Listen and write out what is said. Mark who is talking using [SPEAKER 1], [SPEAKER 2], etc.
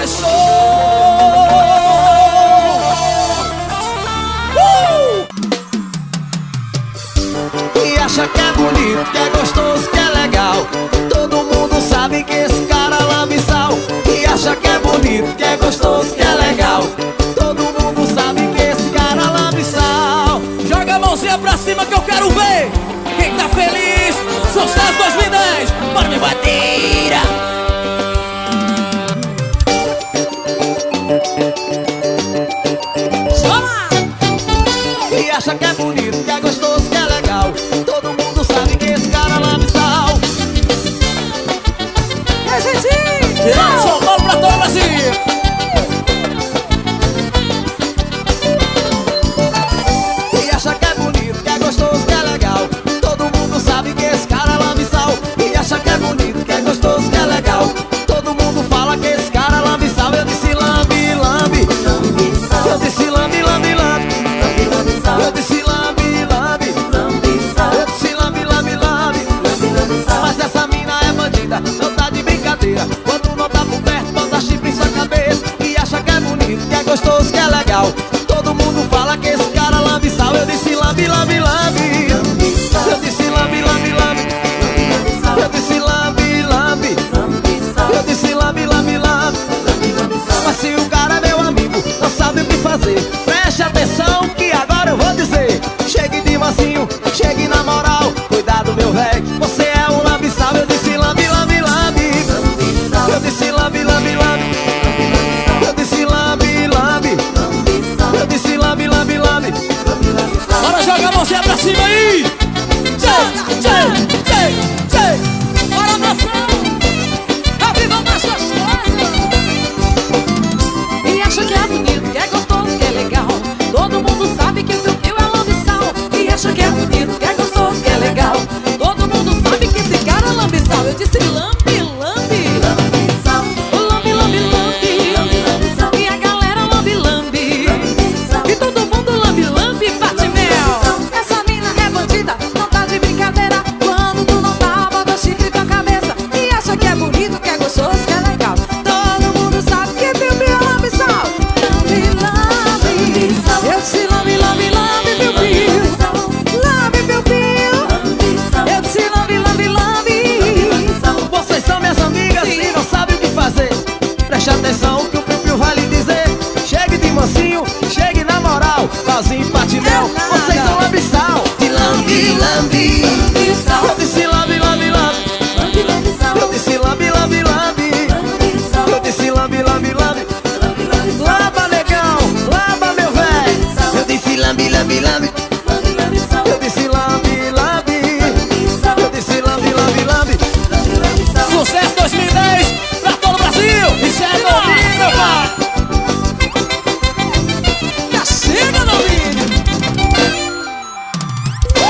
[SPEAKER 1] E acha que é bonito, que é gostoso, que é legal. Todo mundo sabe que esse cara lambe sal. E acha que é bonito, que é gostoso, que é legal. Todo mundo sabe que esse cara lambe sal.
[SPEAKER 2] Joga a mãozinha pra cima que eu quero ver quem tá feliz. Sucesso 2010, bora me bateira.
[SPEAKER 1] E acha que é bonito, que é gostoso, que é legal. Todo mundo sabe que esse cara lambe sal.
[SPEAKER 2] É, gente! São Paulo pra todo o Brasil!
[SPEAKER 1] E acha que é bonito, que é gostoso, que é legal. Todo mundo sabe que esse cara lambe sal. E acha que é bonito, que é gostoso, que é legal. Todo mundo fala que esse cara lambe sal. Eu disse lambe, lambe. Eu disse lambe, lambe, lambe. Eu disse lambe, lambe. Eu disse lambe, lambe, lambe. Mas essa mina é bandida, não tá de brincadeira. Quando não tá por perto, bota chifre em sua cabeça. E acha que é bonito, que é gostoso, que é legal. Todo mundo fala que esse cara lambe sal. Eu disse lambe, lambe, lambe. Eu disse lambe, lambe, lambe. Eu disse lambe, lambe. Eu disse lambe, lambe, lambe. Mas se o cara é meu amigo, não sabe o que fazer, preste atenção que agora eu vou dizer. Chegue de mansinho, chegue na moral. Cuidado meu velho, você é um lambe-sal. Eu disse lambe, lambe, lambe. Eu disse lambe, lambe, lambe. Eu disse lambe, lambe. Eu disse lambe, lambe, lambe.
[SPEAKER 2] Bora jogar a mãozinha pra cima aí! Tchê, tchê, tchê, tchê! Bora nação! A viva mais gostosa!
[SPEAKER 3] E acha que é bonito, que é gostoso, que é legal. Todo mundo sabe que o piu-piu é lambe-sal. E acha que é bonito, que é gostoso, que é legal. Todo mundo sabe que esse cara é lambe-sal. Eu disse lambe, lambe. Lambe, lambe, lambe. E a galera lambe, lambe. E todo mundo lambe, lambe, bate mel. Essa mina é bandida, não tá de brincadeira. Quando tu não tá, bota chifre pra cabeça. E acha que é bonito, que é gostoso, que é legal. Todo mundo sabe que piu-piu é lambe-sal. Lambe, lambe. Eu disse lambe, lambe, lambe, piu-piu. Lambe, piu-piu. Eu disse lambe, lambe, lambe.
[SPEAKER 1] Vocês são minhas amigas e não sabem o que fazer. Preste atenção que o piu-piu vai lhe dizer. Chegue de mansinho, chegue na moral. Pauzinho, patinel, vocês são lambe-sal. De lambe, lambe. Eu disse lambe, lambe, lambe. Eu disse lambe, lambe, lambe. Eu disse lambe, lambe, lambe. Lamba, negão, lamba, meu velho. Eu disse lambe, lambe, lambe.